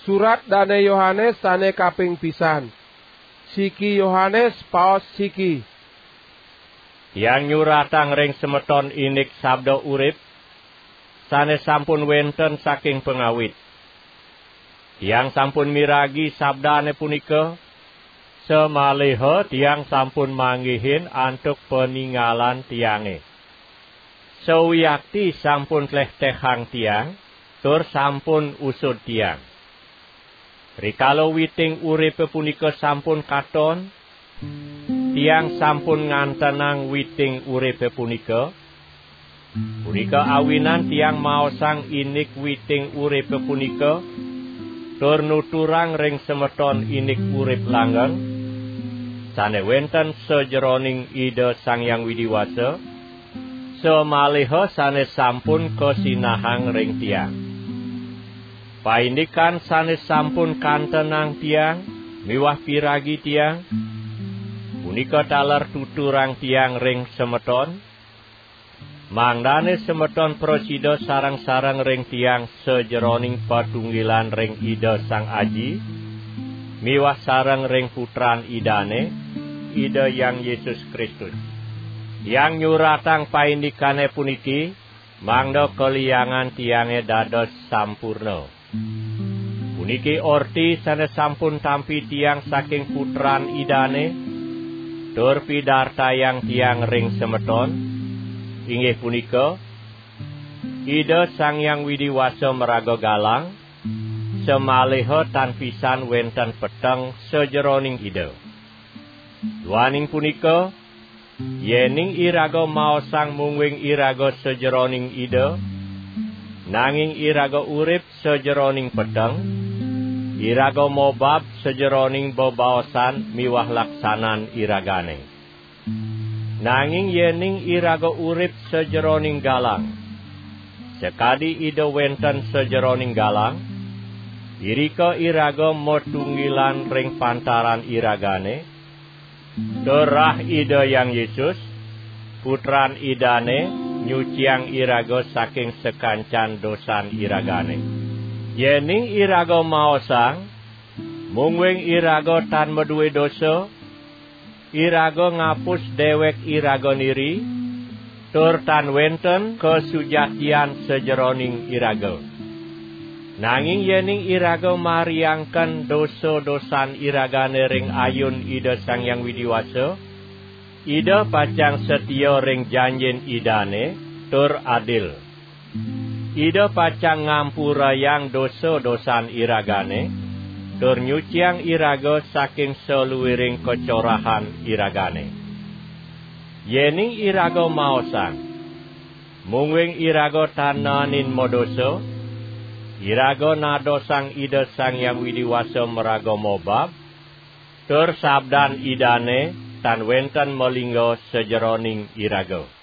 Surat Dane Yohanes sane kaping pisan. Siki Yohanes paos siki. Yang nyuratang ring semeton inik sabda urip, sane sampun wenten saking pengawit. Yang sampun miragi sabdane punika, semaliha tiang sampun manggihin antuk peninggalan tiange. Sewiyakti sampun klehtehang tiang, tur sampun usud tiang. Rikala witing uripe punika sampun katon, tiang sampun ngantenang witing uripe punika. Punika awinan tiang maosang inik witing uripe punika, tur nuturang ring semeton inik urip langgeng, sane wenten sajeroning Ida Sang Hyang Widiwasa, semaliha sane sampun kasinahang ring tiang. Paindikan sane sampun kantenang tiang, miwah piragi tiang, punika taler tuturang tiang ring semeton, mangdane semeton prosida sareng-sareng ring tiang sejeroning patunggilan ring Ida Sang Aji, miwah sareng ring putran Idane, Ida Hyang Yesus Kristus. Yang nyuratang paindikane puniki, mangda keliyangan tiange dados sampurna. Puniki orti sane sampun tampi tiang saking putran Idane, tur pidartayang tiang ring semeton, inggih punika, Ida Sang Hyang Widiwasa meraga galang, semaliha tan pisan wenten peteng sejeroning Ida. Duaning punika, yening iraga maosang mungwing iraga sejeroning Ida, nanging iraga urip sejeroning peteng, iraga mobab sejeroning bebaosan miwah laksanan iragane. Nanging yening iraga urip sejeroning galang, sekadi Ida wenten sejeroning galang, irika iraga motunggilan ring pantaran iragane, Dorah Ida Hyang Yesus, putran Idane, nyuciang iraga saking sekancan dosan iragane. Yening iraga maosang, mungwing iraga tan meduwe dosa, iraga ngapus dewek iraga niri, tur tan wenten kesujatian sejeroning iraga. Nanging yening iraga mariangken dosa-dosan iragane ring ayun Ida Sang Hyang Widiwasa, Ida pacang setia ring janjin Idane, tur adil. Ida pacang ngampurayang dosa-dosan iragane, tur nyuciang iraga saking seluwiring kecorahan iragane. Yening iraga maosang, mungwing iraga tananin modoso, iraga nadosang Ida Sang Hyang Widiwasa meraga mobab, tur sabdan Idane tan wenten melinggo sejeroning iraga.